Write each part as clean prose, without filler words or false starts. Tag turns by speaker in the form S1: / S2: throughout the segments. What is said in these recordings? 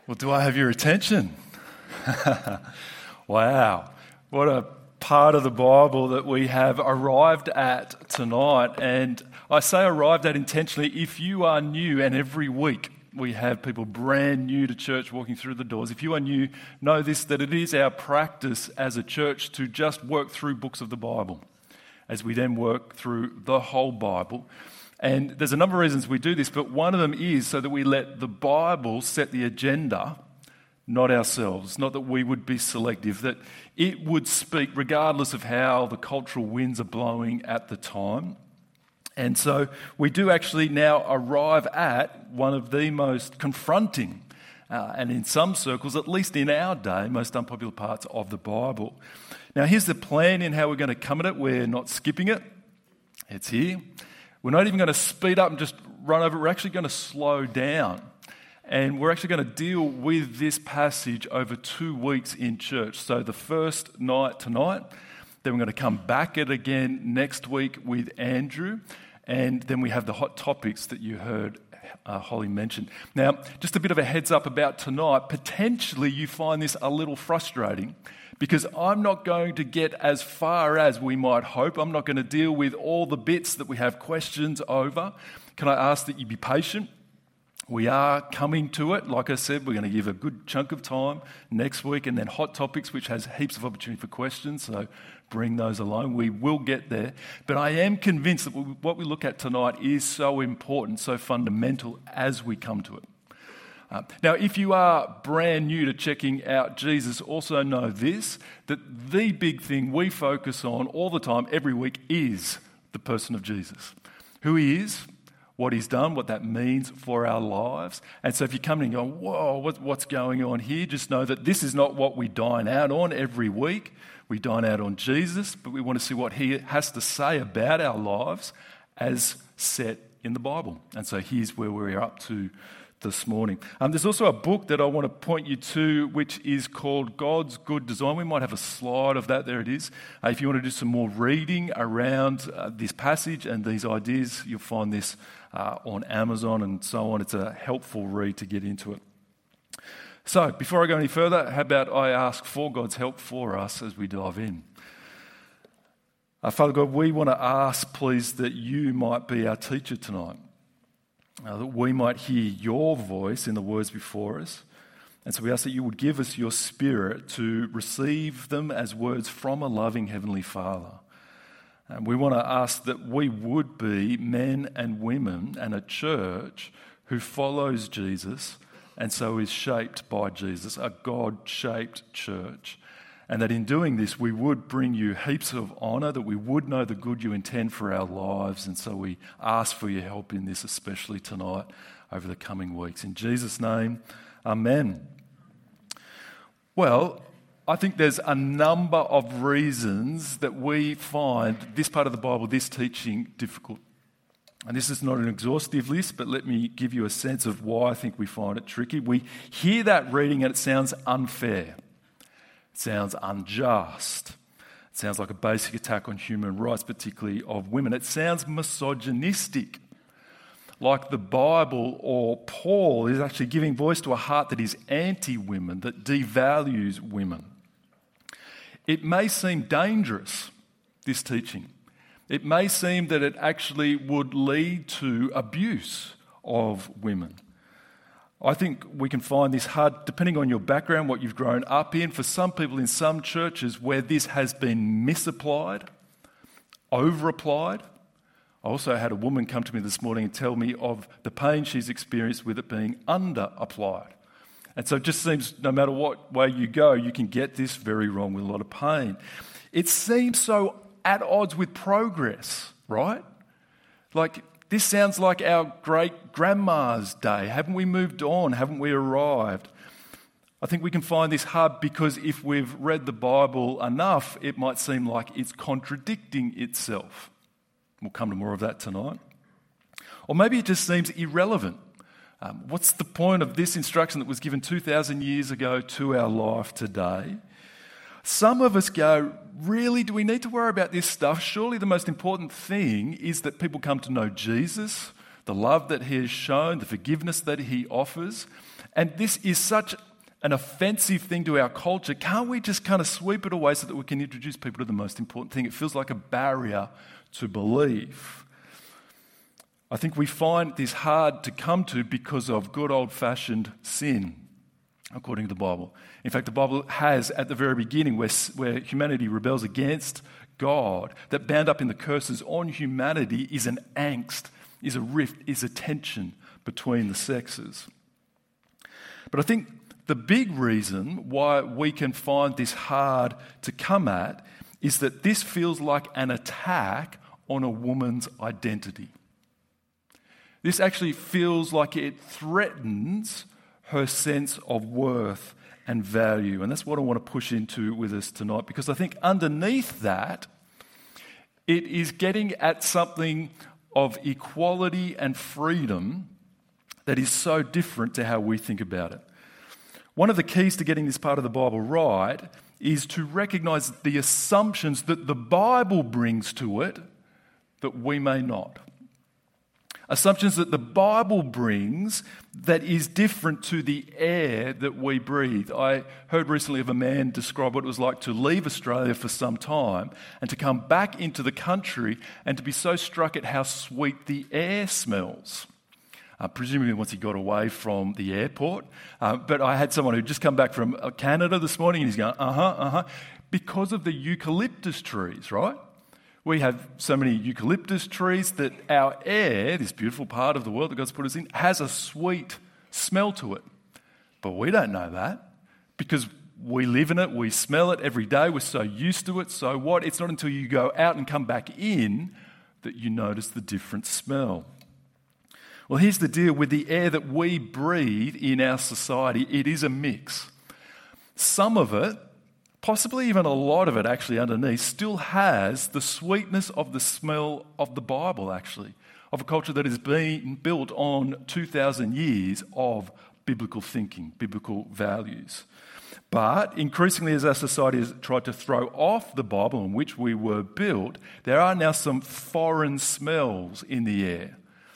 S1: Well, do I have your attention? Wow. What a part of the Bible that we have arrived at tonight. And I say arrived at intentionally if you are new, and every week we have people brand new to church walking through the doors. If you are new, know this, that it is our practice as a church to just work through books of the Bible as we then work through the whole Bible. And there's a number of reasons we do this, but one of them is so that we let the Bible set the agenda, not ourselves, not that we would be selective, that it would speak regardless of how the cultural winds are blowing at the time. And so we do actually now arrive at one of the most confronting, and in some circles, at least in our day, most unpopular parts of the Bible. Now here's the plan in how we're going to come at it. We're not skipping it. It's here. We're not even going to speed up and just run over. We're actually going to slow down. And we're actually going to deal with this passage over 2 weeks in church. So the first night tonight, then we're going to come back at it again next week with Andrew. And then we have the hot topics that you heard Holly mention. Now, just a bit of a heads up about tonight. Potentially you find this a little frustrating because I'm not going to get as far as we might hope. I'm not going to deal with all the bits that we have questions over. Can I ask that you be patient? We are coming to it. Like I said, we're going to give a good chunk of time next week, and then hot topics, which has heaps of opportunity for questions, so bring those along. We will get there. But I am convinced that what we look at tonight is so important, so fundamental as we come to it. Now, if you are brand new to checking out Jesus, also know this, that the big thing we focus on all the time, every week, is the person of Jesus. Who he is, what he's done, what that means for our lives. And so if you come in and go, whoa, what's going on here? Just know that this is not what we dine out on every week. We dine out on Jesus, but we want to see what he has to say about our lives as set in the Bible. And so here's where we're up to this morning. There's also a book that I want to point you to, which is called God's Good Design. We might have a slide of that. There it is. If you want to do some more reading around this passage and these ideas, you'll find this on Amazon and so on. It's a helpful read to get into it. So, before I go any further, how about I ask for God's help for us as we dive in? Father God, we want to ask, please, that you might be our teacher tonight. That we might hear your voice in the words before us. And so we ask that you would give us your Spirit to receive them as words from a loving Heavenly Father. And we want to ask that we would be men and women and a church who follows Jesus and so is shaped by Jesus, a God-shaped church. And that in doing this, we would bring you heaps of honour, that we would know the good you intend for our lives. And so we ask for your help in this, especially tonight, over the coming weeks. In Jesus' name, amen. Well, I think there's a number of reasons that we find this part of the Bible, this teaching, difficult. And this is not an exhaustive list, but let me give you a sense of why I think we find it tricky. We hear that reading and it sounds unfair. It sounds unjust. It sounds like a basic attack on human rights, particularly of women. It sounds misogynistic, like the Bible or Paul is actually giving voice to a heart that is anti-women, that devalues women. It may seem dangerous, this teaching. It may seem that it actually would lead to abuse of women. I think we can find this hard, depending on your background, what you've grown up in. For some people in some churches where this has been misapplied, over-applied. I also had a woman come to me this morning and tell me of the pain she's experienced with it being under-applied. And so it just seems no matter what way you go, you can get this very wrong with a lot of pain. It seems so at odds with progress, right? Like, this sounds like our great-grandma's day. Haven't we moved on? Haven't we arrived? I think we can find this hard because if we've read the Bible enough, it might seem like it's contradicting itself. We'll come to more of that tonight. Or maybe it just seems irrelevant. What's the point of this instruction that was given 2,000 years ago to our life today? Some of us go, really, do we need to worry about this stuff? Surely the most important thing is that people come to know Jesus, the love that he has shown, the forgiveness that he offers. And this is such an offensive thing to our culture. Can't we just kind of sweep it away so that we can introduce people to the most important thing? It feels like a barrier to belief. I think we find this hard to come to because of good old-fashioned sin, according to the Bible. In fact, the Bible has, at the very beginning, where humanity rebels against God, that bound up in the curses on humanity is an angst, is a rift, is a tension between the sexes. But I think the big reason why we can find this hard to come at is that this feels like an attack on a woman's identity. This actually feels like it threatens her sense of worth and value. And that's what I want to push into with us tonight, because I think underneath that, it is getting at something of equality and freedom that is so different to how we think about it. One of the keys to getting this part of the Bible right is to recognize the assumptions that the Bible brings to it that we may not. Assumptions that the Bible brings that is different to the air that we breathe. I heard recently of a man describe what it was like to leave Australia for some time and to come back into the country and to be so struck at how sweet the air smells. Presumably once he got away from the airport. But I had someone who'd just come back from Canada this morning and he's going, because of the eucalyptus trees, right? We have so many eucalyptus trees that our air, this beautiful part of the world that God's put us in, has a sweet smell to it. But we don't know that because we live in it, we smell it every day, we're so used to it. So what? It's not until you go out and come back in that you notice the different smell. Well, here's the deal with the air that we breathe in our society. It is a mix. Some of it, possibly even a lot of it actually underneath, still has the sweetness of the smell of the Bible, actually, of a culture that is being built on 2,000 years of biblical thinking, biblical values. But increasingly, as our society has tried to throw off the Bible in which we were built, there are now some foreign smells in the air.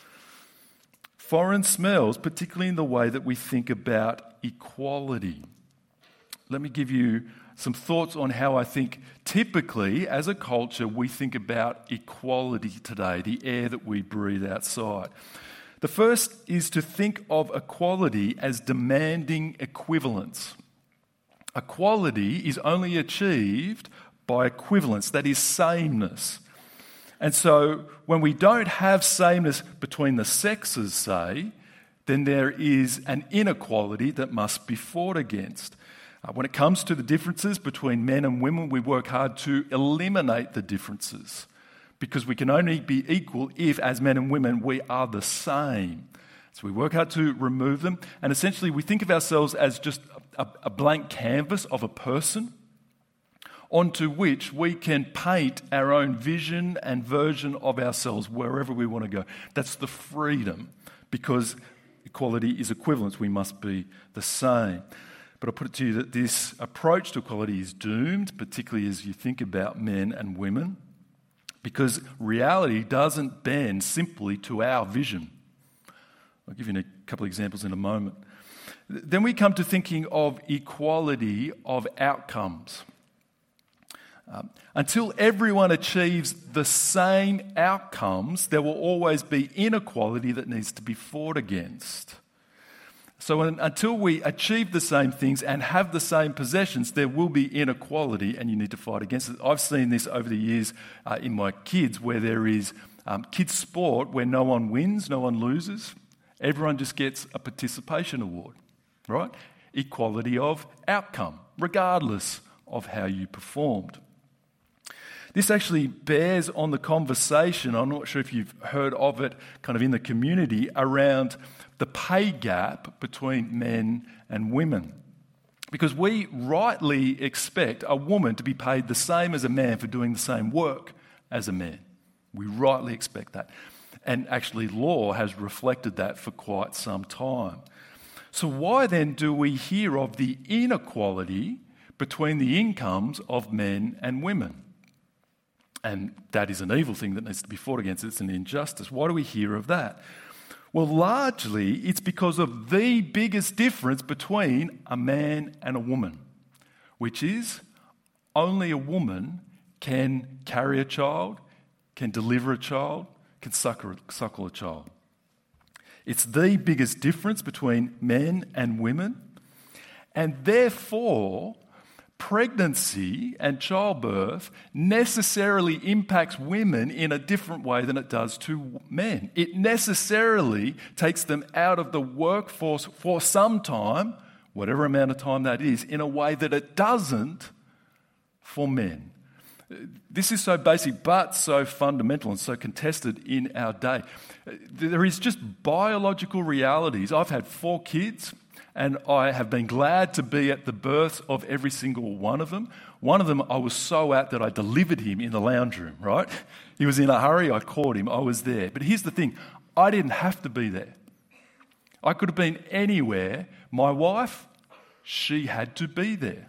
S1: Foreign smells, particularly in the way that we think about equality. Let me give you some thoughts on how I think typically, as a culture, we think about equality today, the air that we breathe outside. The first is to think of equality as demanding equivalence. Equality is only achieved by equivalence, that is sameness. And so when we don't have sameness between the sexes, say, then there is an inequality that must be fought against. When it comes to the differences between men and women, we work hard to eliminate the differences because we can only be equal if, as men and women, we are the same. So we work hard to remove them, and essentially we think of ourselves as just a blank canvas of a person onto which we can paint our own vision and version of ourselves wherever we want to go. That's the freedom, because equality is equivalence. We must be the same. But I'll put it to you that this approach to equality is doomed, particularly as you think about men and women, because reality doesn't bend simply to our vision. I'll give you a couple of examples in a moment. Then we come to thinking of equality of outcomes. Until everyone achieves the same outcomes, there will always be inequality that needs to be fought against. So until we achieve the same things and have the same possessions, there will be inequality and you need to fight against it. I've seen this over the years in my kids, where there is kids' sport where no one wins, no one loses. Everyone just gets a participation award, right? Equality of outcome, regardless of how you performed. This actually bears on the conversation, I'm not sure if you've heard of it kind of in the community, around the pay gap between men and women. Because we rightly expect a woman to be paid the same as a man for doing the same work as a man. We rightly expect that. And actually law has reflected that for quite some time. So why then do we hear of the inequality between the incomes of men and women? And that is an evil thing that needs to be fought against. It's an injustice. Why do we hear of that? Well, largely it's because of the biggest difference between a man and a woman, which is only a woman can carry a child, can deliver a child, can suckle a child. It's the biggest difference between men and women, and therefore pregnancy and childbirth necessarily impacts women in a different way than it does to men. It necessarily takes them out of the workforce for some time, whatever amount of time that is, in a way that it doesn't for men. This is so basic but so fundamental and so contested in our day. There is just biological realities. I've had 4 kids, and I have been glad to be at the births of every single one of them. One of them I was so at that I delivered him in the lounge room, right? He was in a hurry, I caught him, I was there. But here's the thing, I didn't have to be there. I could have been anywhere. My wife, she had to be there.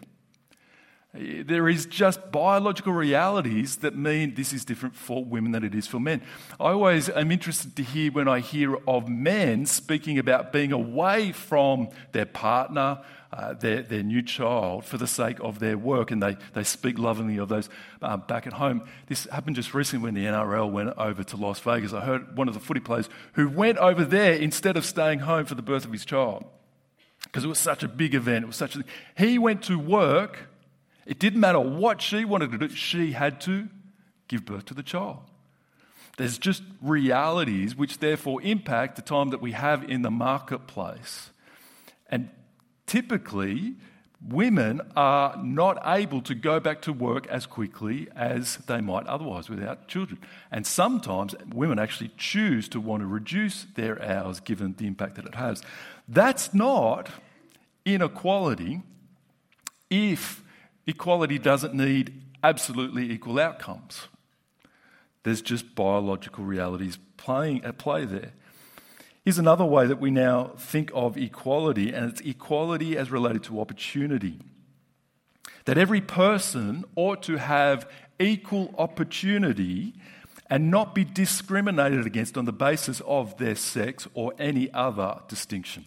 S1: There is just biological realities that mean this is different for women than it is for men. I always am interested to hear when I hear of men speaking about being away from their partner, their new child, for the sake of their work, and they speak lovingly of those back at home. This happened just recently when the NRL went over to Las Vegas. I heard one of the footy players who went over there instead of staying home for the birth of his child, because it was such a big event. He went to work. It didn't matter what she wanted to do, she had to give birth to the child. There's just realities which therefore impact the time that we have in the marketplace. And typically, women are not able to go back to work as quickly as they might otherwise without children. And sometimes women actually choose to want to reduce their hours given the impact that it has. That's not inequality if equality doesn't need absolutely equal outcomes. There's just biological realities at play there. Here's another way that we now think of equality, and it's equality as related to opportunity. That every person ought to have equal opportunity and not be discriminated against on the basis of their sex or any other distinction.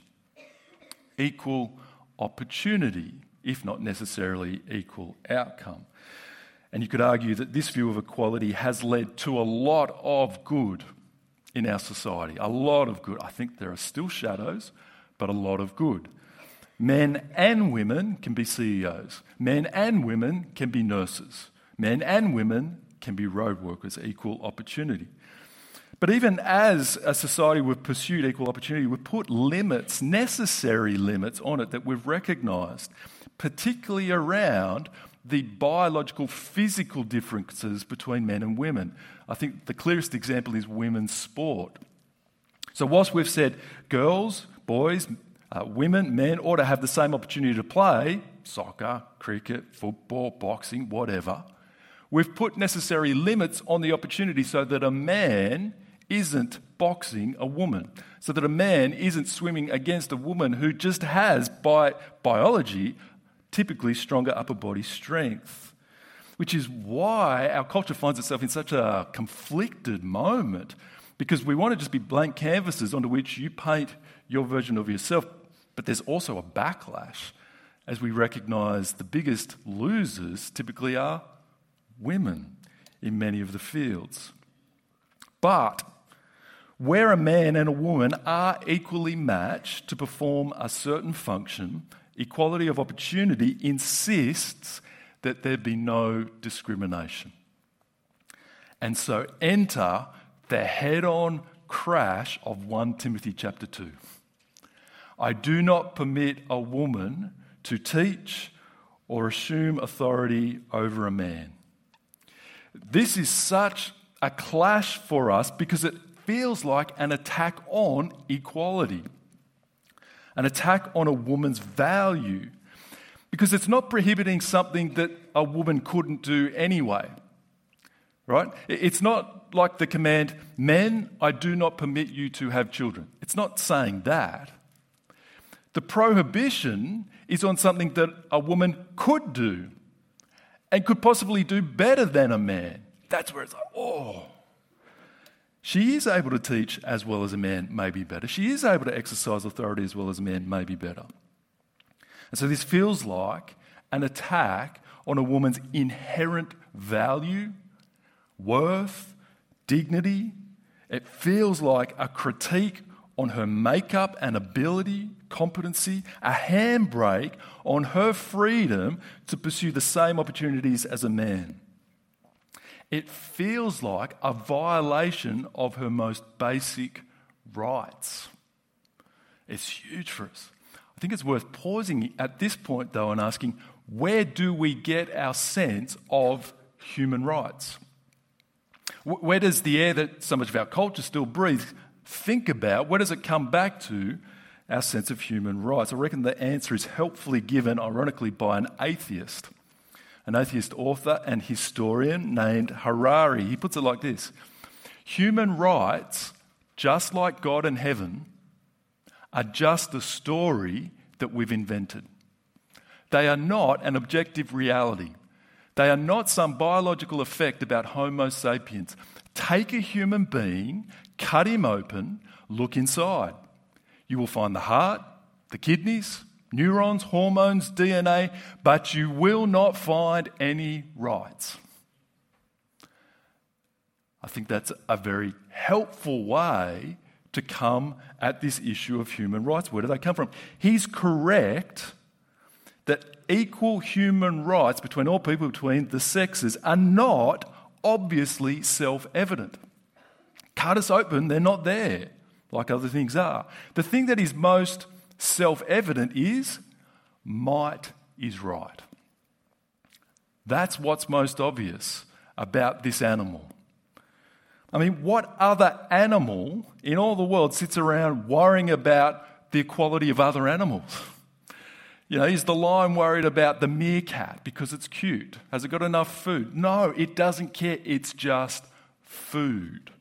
S1: Equal opportunity, if not necessarily equal outcome. And you could argue that this view of equality has led to a lot of good in our society. A lot of good. I think there are still shadows, but a lot of good. Men and women can be CEOs. Men and women can be nurses. Men and women can be road workers. Equal opportunity. But even as a society we've pursued equal opportunity, we've put limits, necessary limits on it that we've recognised, particularly around the biological, physical differences between men and women. I think the clearest example is women's sport. So whilst we've said girls, boys, women, men ought to have the same opportunity to play, soccer, cricket, football, boxing, whatever, we've put necessary limits on the opportunity so that a man isn't boxing a woman, so that a man isn't swimming against a woman who just has, by biology, typically stronger upper body strength, which is why our culture finds itself in such a conflicted moment, because we want to just be blank canvases onto which you paint your version of yourself, but there's also a backlash as we recognise the biggest losers typically are women in many of the fields. But where a man and a woman are equally matched to perform a certain function, equality of opportunity insists that there be no discrimination. And so enter the head-on crash of 1 Timothy chapter 2. I do not permit a woman to teach or assume authority over a man. This is such a clash for us because it feels like an attack on equality. An attack on a woman's value, because it's not prohibiting something that a woman couldn't do anyway, right? It's not like the command, men, I do not permit you to have children. It's not saying that. The prohibition is on something that a woman could do and could possibly do better than a man. That's where it's like, oh. She is able to teach as well as a man, maybe better. She is able to exercise authority as well as a man, maybe better. And so this feels like an attack on a woman's inherent value, worth, dignity. It feels like a critique on her makeup and ability, competency, a handbrake on her freedom to pursue the same opportunities as a man. It feels like a violation of her most basic rights. It's huge for us. I think it's worth pausing at this point, though, and asking, where do we get our sense of human rights? Where does the air that so much of our culture still breathes think about, where does it come back to our sense of human rights? I reckon the answer is helpfully given, ironically, by an atheist author and historian named Harari. He puts it like this: human rights, just like God and heaven, are just a story that we've invented. They are not an objective reality. They are not some biological effect about Homo sapiens. Take a human being, cut him open, look inside. You will find the heart, the kidneys, neurons, hormones, DNA, but you will not find any rights. I think that's a very helpful way to come at this issue of human rights. Where do they come from? He's correct that equal human rights between all people, between the sexes, are not obviously self-evident. Cut us open, they're not there, like other things are. The thing that is most self-evident is might is right. That's what's most obvious about this animal. I mean, what other animal in all the world sits around worrying about the equality of other animals? You know, is the lion worried about the meerkat because it's cute? Has it got enough food? No, it doesn't care. It's just food.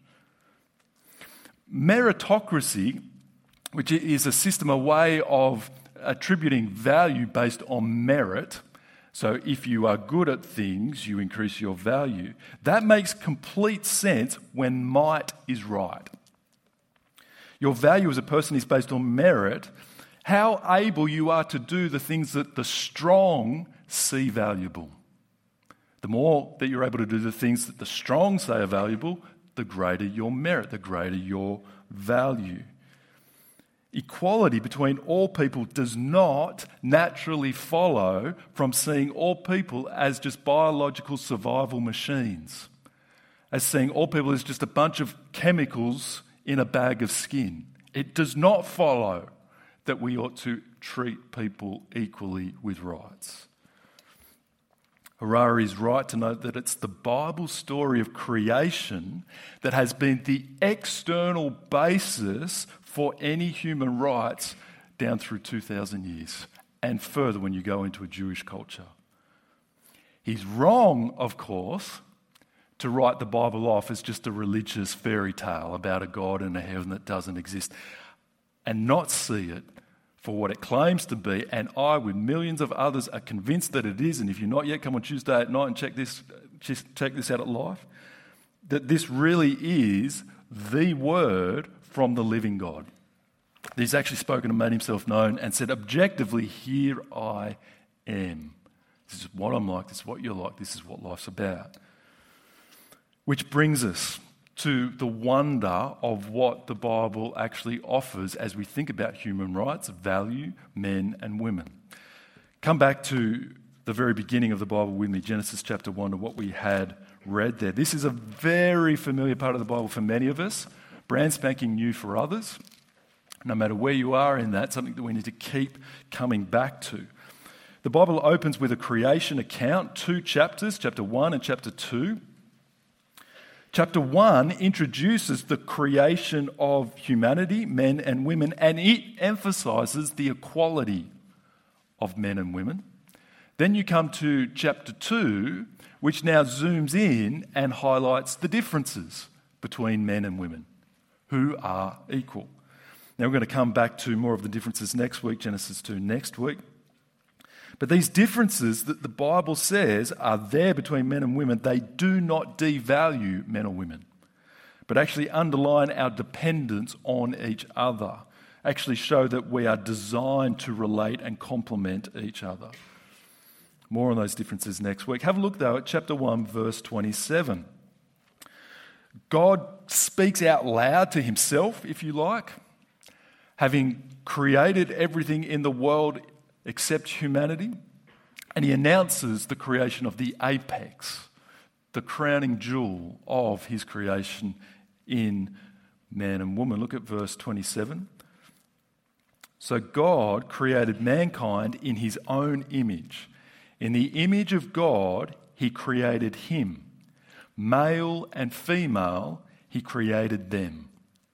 S1: Meritocracy, which is a system, a way of attributing value based on merit. So if you are good at things, you increase your value. That makes complete sense when might is right. Your value as a person is based on merit, how able you are to do the things that the strong see valuable. The more that you're able to do the things that the strong say are valuable, the greater your merit, the greater your value. Equality between all people does not naturally follow from seeing all people as just biological survival machines, as seeing all people as just a bunch of chemicals in a bag of skin. It does not follow that we ought to treat people equally with rights. Harari is right to note that it's the Bible story of creation that has been the external basis for any human rights down through 2,000 years and further when you go into a Jewish culture. He's wrong, of course, to write the Bible off as just a religious fairy tale about a God and a heaven that doesn't exist and not see it for what it claims to be. And I, with millions of others, are convinced that it is. And if you're not yet, come on Tuesday at night and check this out at Life. That this really is the word from the living God. He's actually spoken and made himself known and said, objectively, here I am. This is what I'm like, this is what you're like, this is what life's about. Which brings us to the wonder of what the Bible actually offers as we think about human rights, value, men and women. Come back to the very beginning of the Bible with me, Genesis chapter 1, and what we had read there. This is a very familiar part of the Bible for many of us, brand spanking new for others. No matter where you are in that, something that we need to keep coming back to. The Bible opens with a creation account, 2 chapters, chapter 1 and chapter 2. Chapter 1 introduces the creation of humanity, men and women, and it emphasises the equality of men and women. Then you come to chapter 2, which now zooms in and highlights the differences between men and women, who are equal. Now we're going to come back to more of the differences next week, Genesis 2 next week. But these differences that the Bible says are there between men and women, they do not devalue men or women, but actually underline our dependence on each other, actually show that we are designed to relate and complement each other. More on those differences next week. Have a look, though, at chapter 1, verse 27. God speaks out loud to himself, if you like, having created everything in the world except humanity, and he announces the creation of the apex, the crowning jewel of his creation in man and woman. Look at verse 27. So God created mankind in his own image. In the image of God, he created him. Male and female, he created them.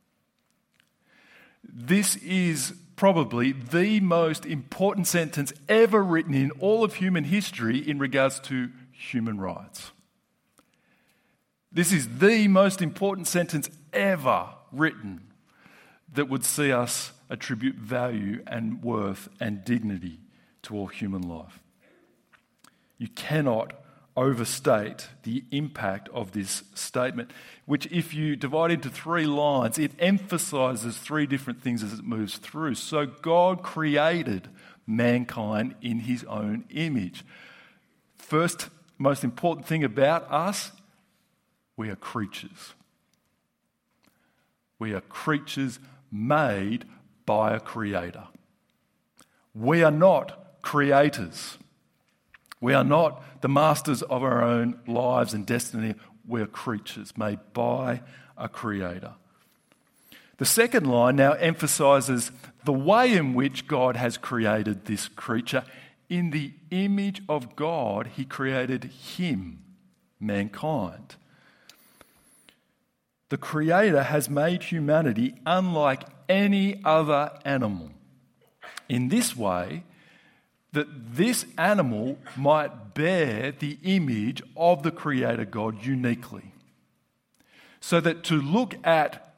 S1: This is probably the most important sentence ever written in all of human history in regards to human rights. This is the most important sentence ever written that would see us attribute value and worth and dignity to all human life. You cannot overstate the impact of this statement, which if you divide into 3 lines, it emphasises 3 different things as it moves through. So God created mankind in his own image. First, most important thing about us, we are creatures. We are creatures made by a creator. We are not creators. We are not the masters of our own lives and destiny. We are creatures made by a creator. The second line now emphasises the way in which God has created this creature. In the image of God, he created him, mankind. The Creator has made humanity unlike any other animal. In this way, that this animal might bear the image of the Creator God uniquely. So that to look at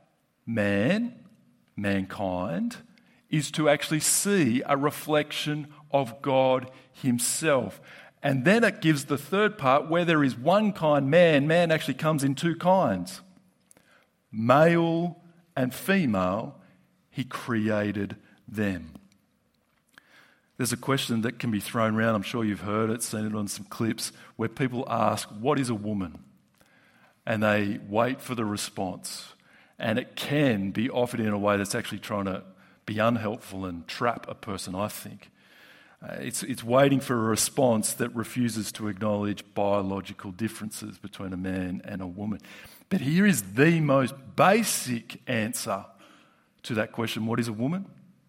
S1: mankind, is to actually see a reflection of God himself. And then it gives the third part, where there is one kind, man actually comes in 2 kinds. Male and female, he created them. There's a question that can be thrown around, I'm sure you've heard it, seen it on some clips, where people ask, what is a woman? And they wait for the response. And it can be offered in a way that's actually trying to be unhelpful and trap a person, I think. It's waiting for a response that refuses to acknowledge biological differences between a man and a woman. But here is the most basic answer to that question, what is a woman?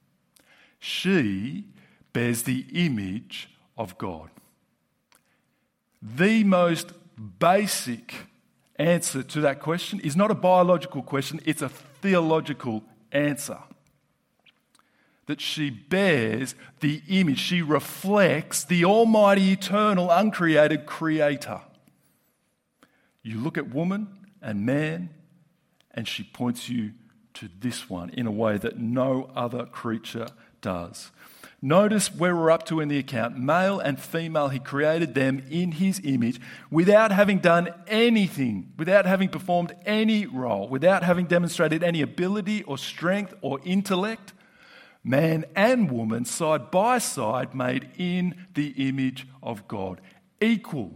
S1: She bears the image of God. The most basic answer to that question is not a biological question, it's a theological answer. That she bears the image, she reflects the almighty, eternal, uncreated Creator. You look at woman and man, and she points you to this one in a way that no other creature does. Notice where we're up to in the account. Male and female, he created them in his image without having done anything, without having performed any role, without having demonstrated any ability or strength or intellect. Man and woman, side by side, made in the image of God, equal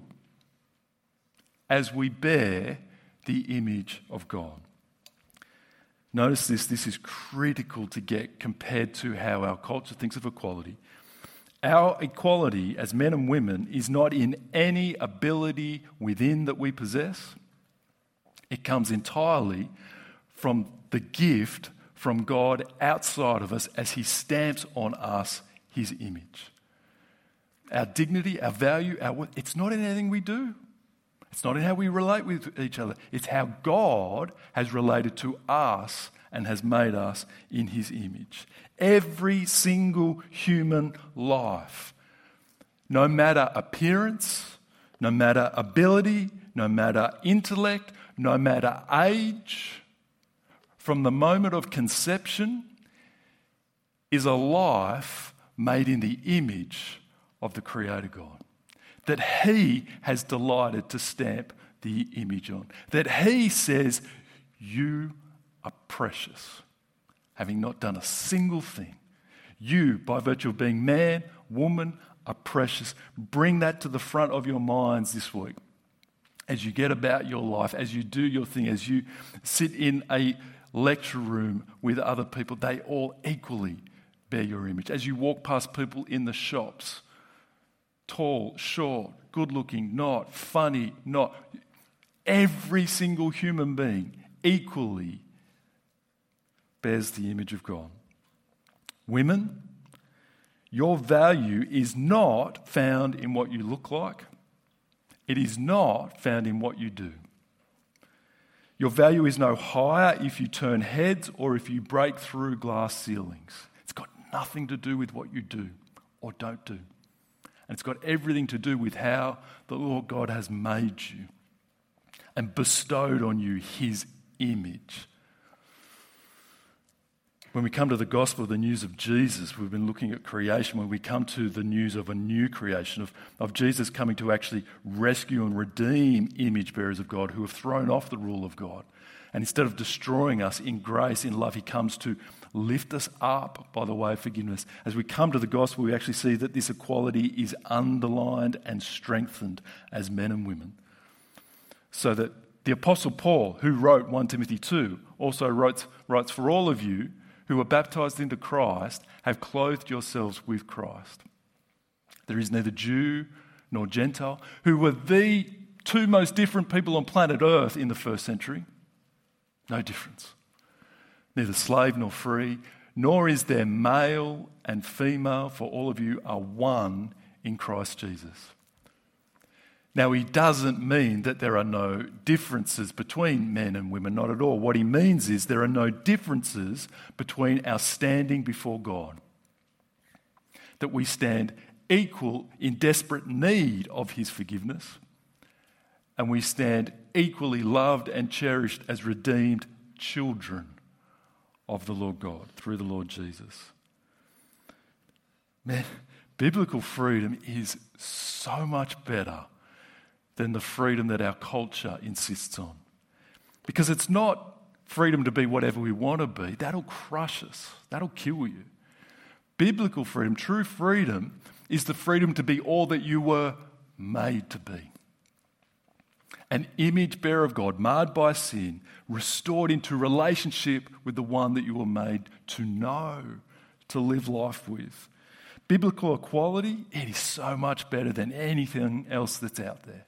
S1: as we bear the image of God. Notice this is critical to get compared to how our culture thinks of equality. Our equality as men and women is not in any ability within that we possess. It comes entirely from the gift from God outside of us as he stamps on us his image. Our dignity, our value, it's not in anything we do. It's not in how we relate with each other. It's how God has related to us and has made us in his image. Every single human life, no matter appearance, no matter ability, no matter intellect, no matter age, from the moment of conception, is a life made in the image of the Creator God. That he has delighted to stamp the image on. That he says, You are precious, having not done a single thing. You, by virtue of being man, woman, are precious. Bring that to the front of your minds this week. As you get about your life, as you do your thing, as you sit in a lecture room with other people, they all equally bear your image. As you walk past people in the shops, tall, short, good-looking, not, funny, not, every single human being equally bears the image of God. Women, your value is not found in what you look like. It is not found in what you do. Your value is no higher if you turn heads or if you break through glass ceilings. It's got nothing to do with what you do or don't do. And it's got everything to do with how the Lord God has made you and bestowed on you his image. When we come to the gospel, the news of Jesus, we've been looking at creation. When we come to the news of a new creation, of Jesus coming to actually rescue and redeem image bearers of God who have thrown off the rule of God. And instead of destroying us in grace, in love, he comes to lift us up by the way of forgiveness. As we come to the gospel, we actually see that this equality is underlined and strengthened as men and women. So that the Apostle Paul, who wrote 1 Timothy 2, also writes, for all of you who are baptized into Christ have clothed yourselves with Christ. There is neither Jew nor Gentile, who were the two most different people on planet Earth in the first century. No difference. Neither slave nor free, nor is there male and female, for all of you are one in Christ Jesus. Now, he doesn't mean that there are no differences between men and women, not at all. What he means is there are no differences between our standing before God. That we stand equal in desperate need of his forgiveness, and we stand equally loved and cherished as redeemed children of the Lord God through the Lord Jesus. Man, biblical freedom is so much better than the freedom that our culture insists on. Because it's not freedom to be whatever we want to be. That'll crush us. That'll kill you. Biblical freedom, true freedom, is the freedom to be all that you were made to be. An image bearer of God, marred by sin, restored into relationship with the one that you were made to know, to live life with. Biblical equality, it is so much better than anything else that's out there.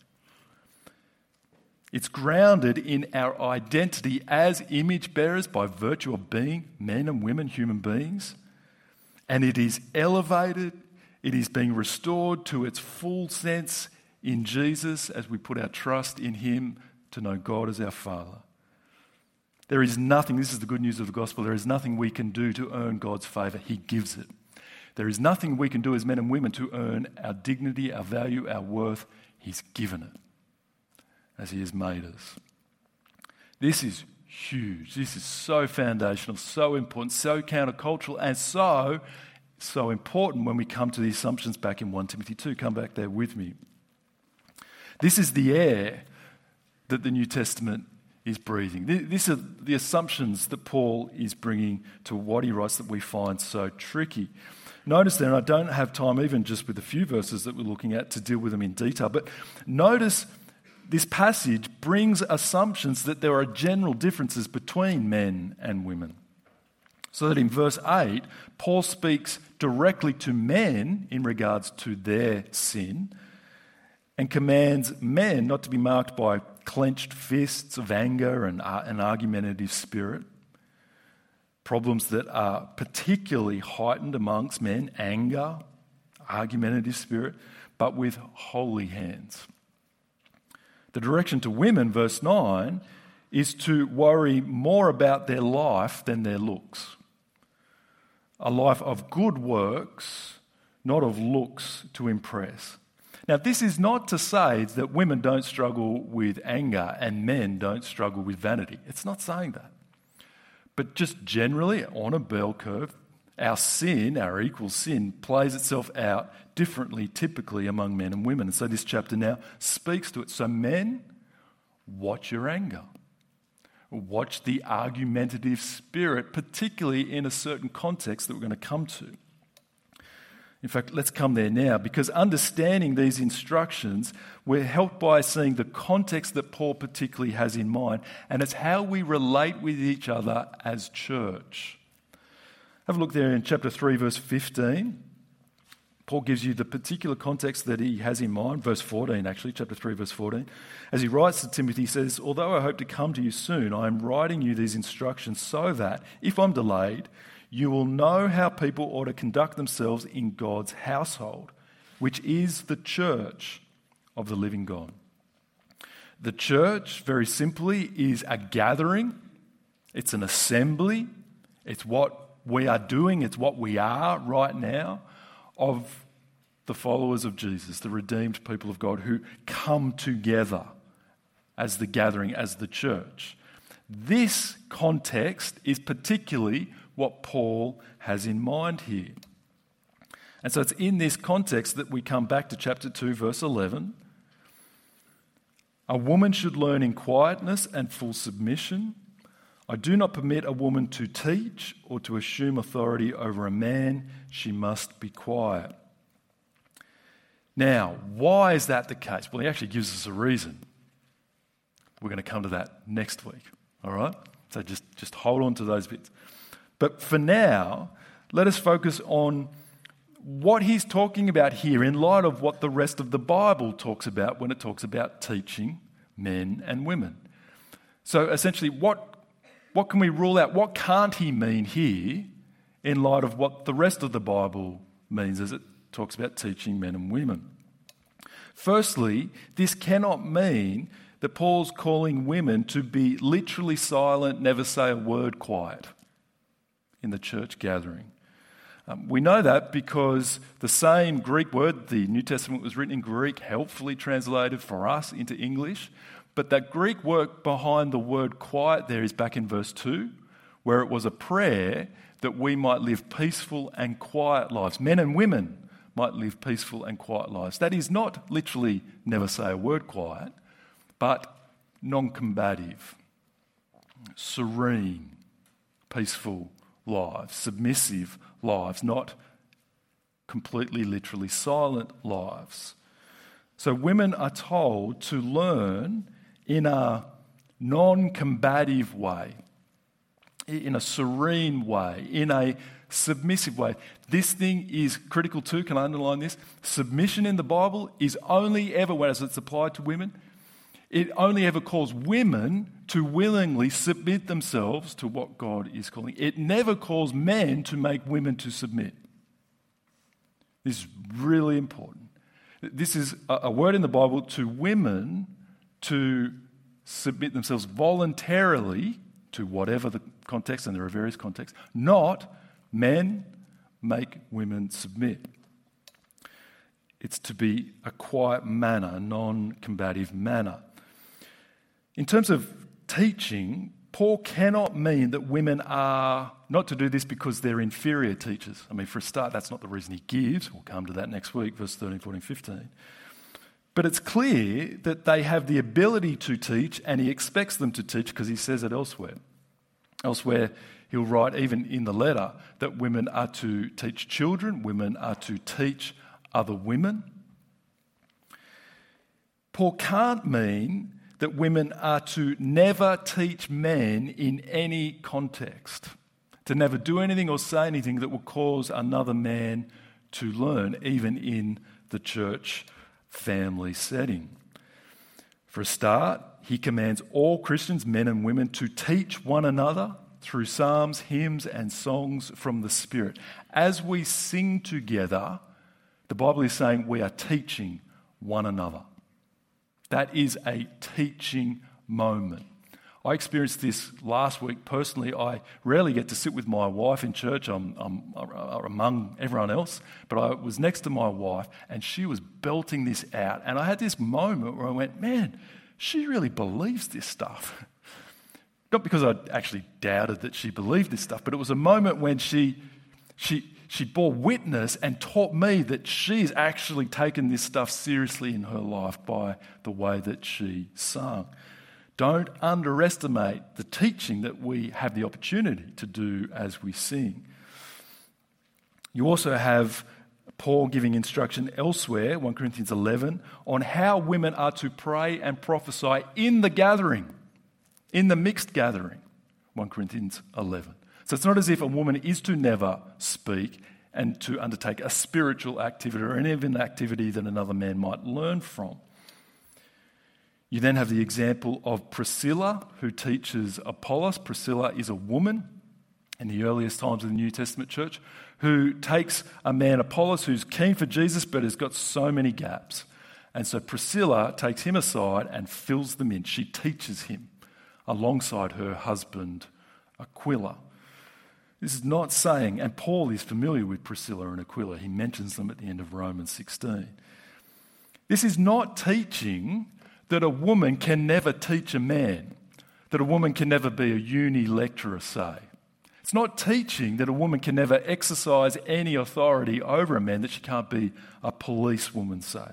S1: It's grounded in our identity as image bearers by virtue of being men and women, human beings. And it is elevated, it is being restored to its full sense in Jesus as we put our trust in him to know God as our Father. There is nothing, this is the good news of the gospel, there is nothing we can do to earn God's favour. He gives it. There is nothing we can do as men and women to earn our dignity, our value, our worth. He's given it as he has made us. This is huge. This is so foundational, so important, so countercultural, and so important when we come to the assumptions back in 1 Timothy 2. Come back there with me. This is the air that the New Testament is breathing. These are the assumptions that Paul is bringing to what he writes that we find so tricky. Notice there, and I don't have time even just with the few verses that we're looking at to deal with them in detail, but notice this passage brings assumptions that there are general differences between men and women. So that in verse 8, Paul speaks directly to men in regards to their sin and commands men not to be marked by clenched fists of anger and an argumentative spirit. Problems that are particularly heightened amongst men, anger, argumentative spirit, but with holy hands. The direction to women, verse 9, is to worry more about their life than their looks. A life of good works, not of looks to impress. Now, this is not to say that women don't struggle with anger and men don't struggle with vanity. It's not saying that. But just generally, on a bell curve, our sin, our equal sin, plays itself out differently typically among men and women. And so this chapter now speaks to it. So men, watch your anger. Watch the argumentative spirit, particularly in a certain context that we're going to come to. In fact, let's come there now, because understanding these instructions, we're helped by seeing the context that Paul particularly has in mind, and it's how we relate with each other as church. Have a look there in chapter 3, verse 15. Paul gives you the particular context that he has in mind, verse 14 actually, chapter 3, verse 14. As he writes to Timothy, he says, "Although I hope to come to you soon, I am writing you these instructions so that, if I'm delayed, you will know how people ought to conduct themselves in God's household, which is the church of the living God." The church, very simply, is a gathering. It's an assembly. It's what we are doing. It's what we are right now of the followers of Jesus, the redeemed people of God who come together as the gathering, as the church. This context is particularly what Paul has in mind here. And so it's in this context that we come back to chapter 2, verse 11. "A woman should learn in quietness and full submission. I do not permit a woman to teach or to assume authority over a man. She must be quiet." Now, why is that the case? Well, he actually gives us a reason. We're going to come to that next week, all right? So just hold on to those bits. But for now, let us focus on what he's talking about here in light of what the rest of the Bible talks about when it talks about teaching men and women. So essentially, what can we rule out? What can't he mean here in light of what the rest of the Bible means as it talks about teaching men and women? Firstly, this cannot mean that Paul's calling women to be literally silent, never say a word quiet in the church gathering. We know that because the same Greek word, the New Testament was written in Greek, helpfully translated for us into English, but that Greek word behind the word quiet there is back in verse 2, where it was a prayer that we might live peaceful and quiet lives. Men and women might live peaceful and quiet lives. That is not literally never say a word quiet, but non-combative, serene, peaceful lives, submissive lives, not completely literally silent lives. So women are told to learn in a non-combative way, in a serene way, in a submissive way. This thing is critical too. Can I underline this? Submission in the Bible is only ever, as it's applied to women, it only ever calls women to willingly submit themselves to what God is calling. It never calls men to make women to submit. This is really important. This is a word in the Bible to women to submit themselves voluntarily to whatever the context, and there are various contexts, not men make women submit. It's to be a quiet manner, a non-combative manner. In terms of teaching, Paul cannot mean that women are not to do this because they're inferior teachers. I mean, for a start, that's not the reason he gives. We'll come to that next week, verse 13, 14, 15. But it's clear that they have the ability to teach, and he expects them to teach because he says it elsewhere. Elsewhere, he'll write, even in the letter, that women are to teach children, women are to teach other women. Paul can't mean that women are to never teach men in any context, to never do anything or say anything that will cause another man to learn, even in the church family setting. For a start, he commands all Christians, men and women, to teach one another through psalms, hymns, and songs from the Spirit. As we sing together, the Bible is saying we are teaching one another. That is a teaching moment. I experienced this last week personally. I rarely get to sit with my wife in church. I'm among everyone else, but I was next to my wife and she was belting this out. And I had this moment where I went, man, she really believes this stuff. Not because I actually doubted that she believed this stuff, but it was a moment when she bore witness and taught me that she's actually taken this stuff seriously in her life by the way that she sung. Don't underestimate the teaching that we have the opportunity to do as we sing. You also have Paul giving instruction elsewhere, 1 Corinthians 11, on how women are to pray and prophesy in the gathering, in the mixed gathering, 1 Corinthians 11. So it's not as if a woman is to never speak and to undertake a spiritual activity or any of an activity that another man might learn from. You then have the example of Priscilla, who teaches Apollos. Priscilla is a woman in the earliest times of the New Testament church who takes a man, Apollos, who's keen for Jesus but has got so many gaps. And so Priscilla takes him aside and fills them in. She teaches him alongside her husband, Aquila. This is not saying, and Paul is familiar with Priscilla and Aquila. He mentions them at the end of Romans 16. This is not teaching that a woman can never teach a man, that a woman can never be a uni lecturer, say. It's not teaching that a woman can never exercise any authority over a man, that she can't be a policewoman, say.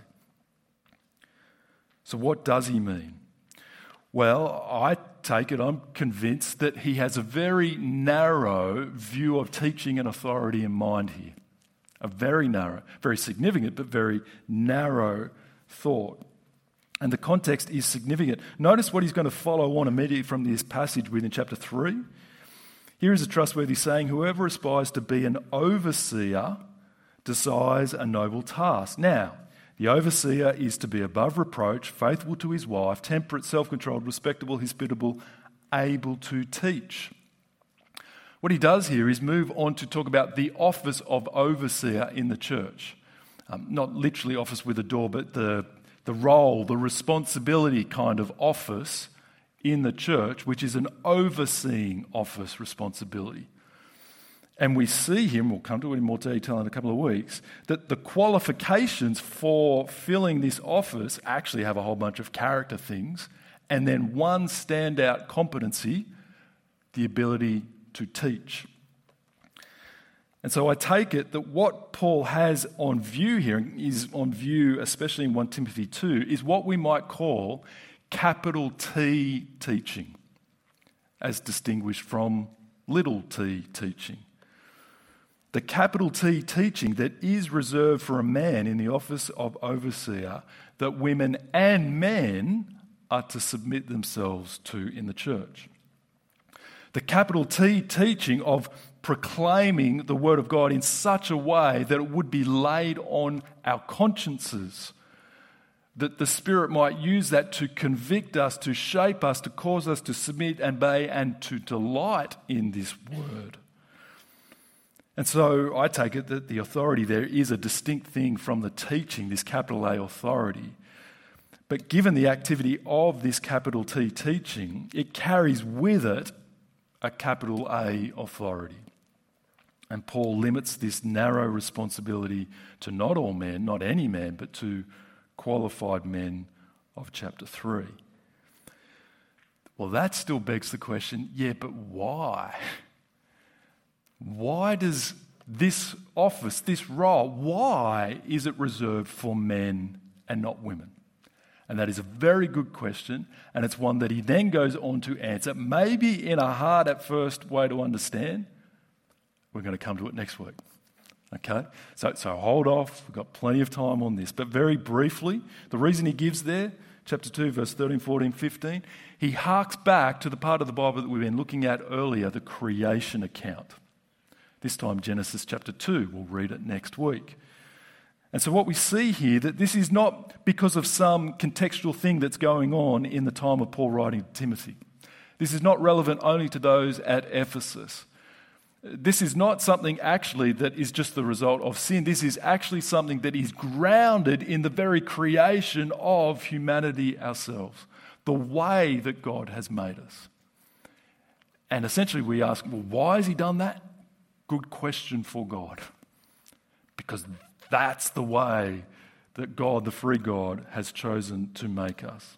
S1: So what does he mean? Well, I take it, I'm convinced that he has a very narrow view of teaching and authority in mind here. A very narrow, very significant, but very narrow thought. And the context is significant. Notice what he's going to follow on immediately from this passage within chapter 3. Here is a trustworthy saying: whoever aspires to be an overseer desires a noble task. Now, the overseer is to be above reproach, faithful to his wife, temperate, self-controlled, respectable, hospitable, able to teach. What he does here is move on to talk about the office of overseer in the church. Not literally office with a door, but the role, the responsibility kind of office in the church, which is an overseeing office responsibility. And we see here, and we'll come to it in more detail in a couple of weeks, that the qualifications for filling this office actually have a whole bunch of character things, and then one standout competency, the ability to teach. And so I take it that what Paul has on view here, is on view especially in 1 Timothy 2, is what we might call capital T teaching, as distinguished from little t teaching. The capital T teaching that is reserved for a man in the office of overseer, that women and men are to submit themselves to in the church. The capital T teaching of proclaiming the word of God in such a way that it would be laid on our consciences, that the Spirit might use that to convict us, to shape us, to cause us to submit and obey and to delight in this word. And so I take it that the authority there is a distinct thing from the teaching, this capital A authority. But given the activity of this capital T teaching, it carries with it a capital A authority. And Paul limits this narrow responsibility to not all men, not any man, but to qualified men of chapter 3. Well, that still begs the question, but why? Why does this office, this role, why is it reserved for men and not women? And that is a very good question, and it's one that he then goes on to answer, maybe in a hard at first way to understand. We're going to come to it next week. Okay? So hold off, we've got plenty of time on this. But very briefly, the reason he gives there, chapter 2, verse 13, 14, 15, he harks back to the part of the Bible that we've been looking at earlier, the creation account. This time Genesis chapter 2, we'll read it next week. And so what we see here, that this is not because of some contextual thing that's going on in the time of Paul writing to Timothy. This is not relevant only to those at Ephesus. This is not something actually that is just the result of sin. This is actually something that is grounded in the very creation of humanity ourselves, the way that God has made us. And essentially we ask, well, why has he done that? Good question for God. Because that's the way that God, the free God, has chosen to make us.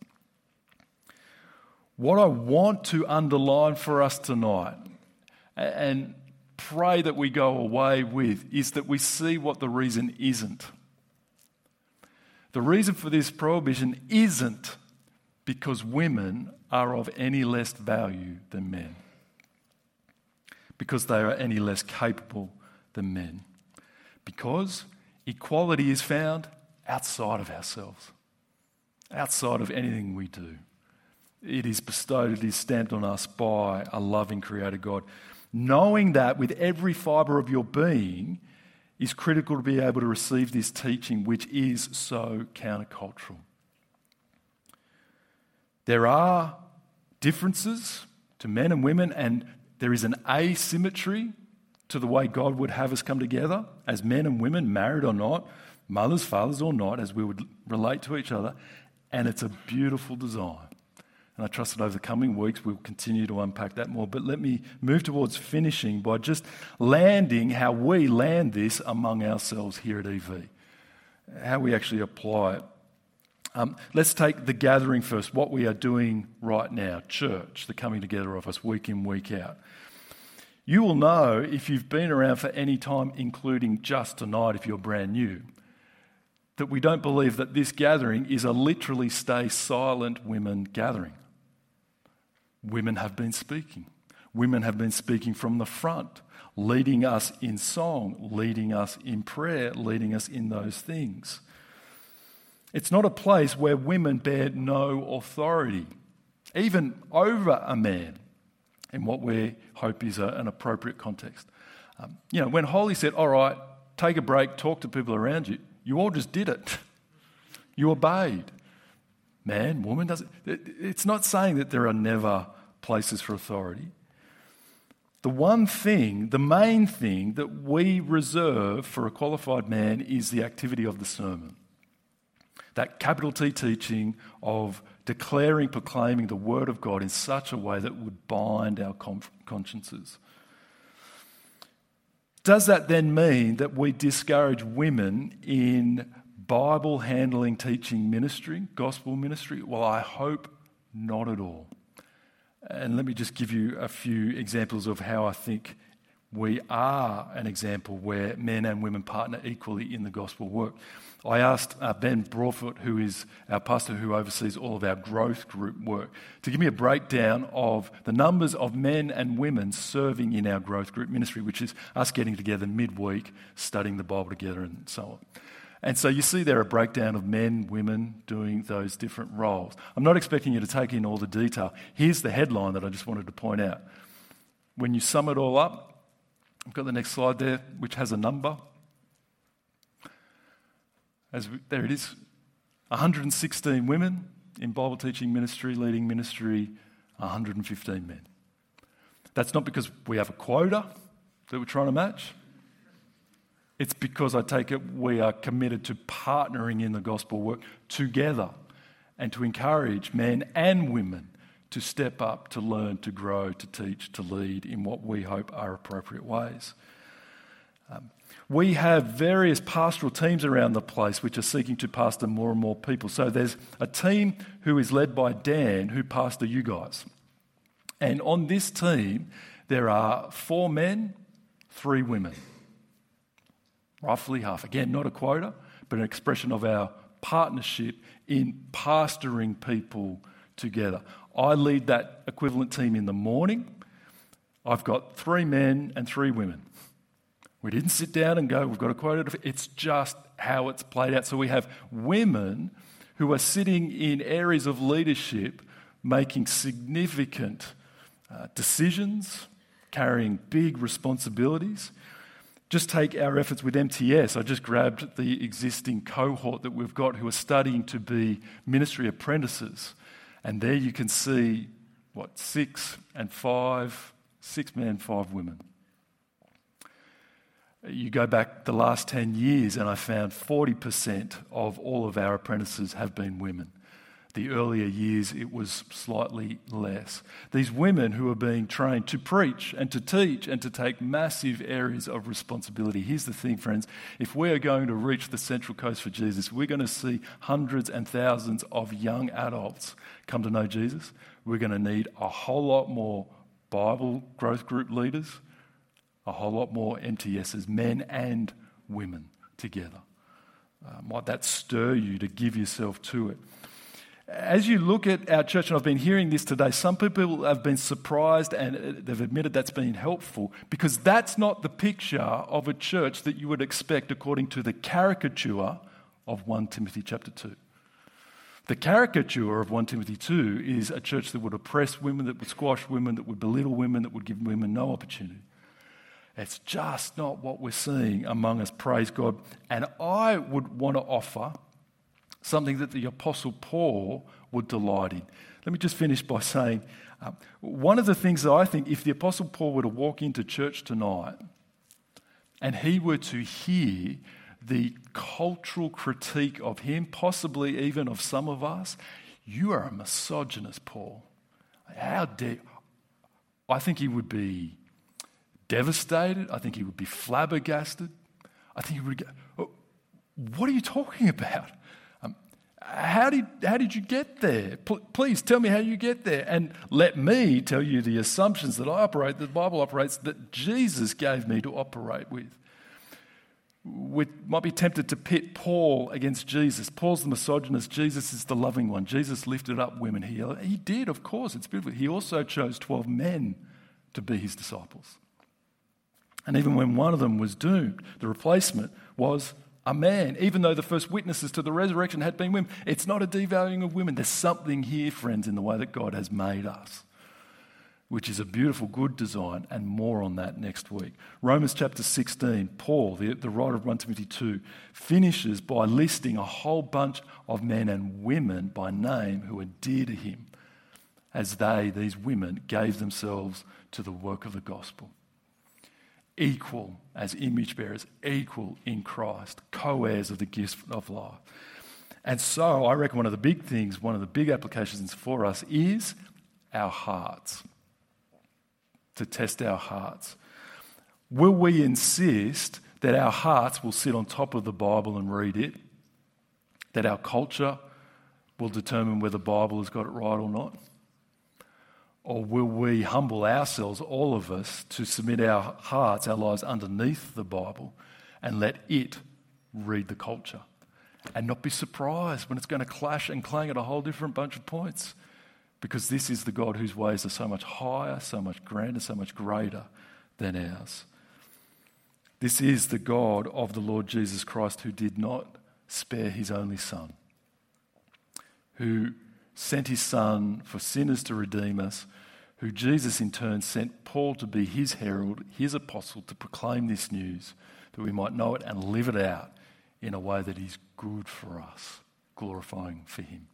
S1: What I want to underline for us tonight, and pray that we go away with, is that we see what the reason isn't. The reason for this prohibition isn't because women are of any less value than men, because they are any less capable than men, because equality is found outside of ourselves, outside of anything we do. It is bestowed, it is stamped on us by a loving Creator God. Knowing that with every fibre of your being is critical to be able to receive this teaching, which is so countercultural. There are differences to men and women, and there is an asymmetry to the way God would have us come together as men and women, married or not, mothers, fathers or not, as we would relate to each other, and it's a beautiful design. And I trust that over the coming weeks we'll continue to unpack that more. But let me move towards finishing by just landing how we land this among ourselves here at EV, how we actually apply it. Let's take the gathering first, what we are doing right now, church, the coming together of us week in, week out. You will know if you've been around for any time, including just tonight if you're brand new, that we don't believe that this gathering is a literally stay silent women gathering. Women have been speaking. Women have been speaking from the front, leading us in song, leading us in prayer, leading us in those things. It's not a place where women bear no authority, even over a man, in what we hope is an appropriate context. When Holly said, all right, take a break, talk to people around you, you all just did it. You obeyed. Man, woman, it's not saying that there are never places for authority. The main thing that we reserve for a qualified man is the activity of the sermon. That capital T teaching of declaring, proclaiming the word of God in such a way that would bind our consciences. Does that then mean that we discourage women in Bible handling, teaching ministry, gospel ministry? Well, I hope not at all. And let me just give you a few examples of how I think we are an example where men and women partner equally in the gospel work. I asked Ben Broadfoot, who is our pastor who oversees all of our growth group work, to give me a breakdown of the numbers of men and women serving in our growth group ministry, which is us getting together midweek, studying the Bible together and so on. And so you see there a breakdown of men, women doing those different roles. I'm not expecting you to take in all the detail. Here's the headline that I just wanted to point out. When you sum it all up, I've got the next slide there, which has a number. There it is. 116 women in Bible teaching ministry, leading ministry, 115 men. That's not because we have a quota that we're trying to match. It's because I take it we are committed to partnering in the gospel work together and to encourage men and women to step up, to learn, to grow, to teach, to lead in what we hope are appropriate ways. We have various pastoral teams around the place which are seeking to pastor more and more people. So there's a team who is led by Dan who pastor you guys. And on this team, there are 4 men, 3 women. Roughly half. Again, not a quota, but an expression of our partnership in pastoring people together. I lead that equivalent team in the morning. I've got 3 men and 3 women. We didn't sit down and go, we've got a quota. It's just how it's played out. So we have women who are sitting in areas of leadership, making significant decisions, carrying big responsibilities. Just take our efforts with MTS. I just grabbed the existing cohort that we've got who are studying to be ministry apprentices. And there you can see, 6 men, 5 women. You go back the last 10 years and I found 40% of all of our apprentices have been women. The earlier years it was slightly less. These women who are being trained to preach and to teach and to take massive areas of responsibility. Here's the thing, friends. If we are going to reach the Central Coast for Jesus, we're going to see hundreds and thousands of young adults come to know Jesus. We're going to need a whole lot more Bible growth group leaders, a whole lot more MTSs, men and women together. Might that stir you to give yourself to it? As you look at our church, and I've been hearing this today, some people have been surprised and they've admitted that's been helpful, because that's not the picture of a church that you would expect according to the caricature of 1 Timothy chapter 2. The caricature of 1 Timothy 2 is a church that would oppress women, that would squash women, that would belittle women, that would give women no opportunity. It's just not what we're seeing among us, praise God. And I would want to offer something that the Apostle Paul would delight in. Let me just finish by saying, one of the things that I think, if the Apostle Paul were to walk into church tonight and he were to hear the cultural critique of him, possibly even of some of us, you are a misogynist, Paul. How dare... I think he would be devastated. I think he would be flabbergasted. I think he would go, what are you talking about? How did you get there? Please tell me how you get there. And let me tell you the assumptions that I operate, that the Bible operates, that Jesus gave me to operate with. We might be tempted to pit Paul against Jesus. Paul's the misogynist. Jesus is the loving one. Jesus lifted up women. He did, of course. It's beautiful. He also chose 12 men to be his disciples. And even when one of them was doomed, the replacement was a man, even though the first witnesses to the resurrection had been women. It's not a devaluing of women. There's something here, friends, in the way that God has made us, which is a beautiful, good design, and more on that next week. Romans chapter 16, Paul, the writer of 1 Timothy 2, finishes by listing a whole bunch of men and women by name who are dear to him, as these women, gave themselves to the work of the gospel. Equal as image bearers, equal in Christ, co-heirs of the gifts of life. And so I reckon one of the big things, one of the big applications for us is our hearts. To test our hearts. Will we insist that our hearts will sit on top of the Bible and read it? That our culture will determine whether the Bible has got it right or not? Or will we humble ourselves, all of us, to submit our hearts, our lives underneath the Bible and let it read the culture? And not be surprised when it's going to clash and clang at a whole different bunch of points. Because this is the God whose ways are so much higher, so much grander, so much greater than ours. This is the God of the Lord Jesus Christ, who did not spare his only Son, who sent his Son for sinners to redeem us, who Jesus in turn sent Paul to be his herald, his apostle, to proclaim this news, that we might know it and live it out in a way that is good for us, glorifying for him.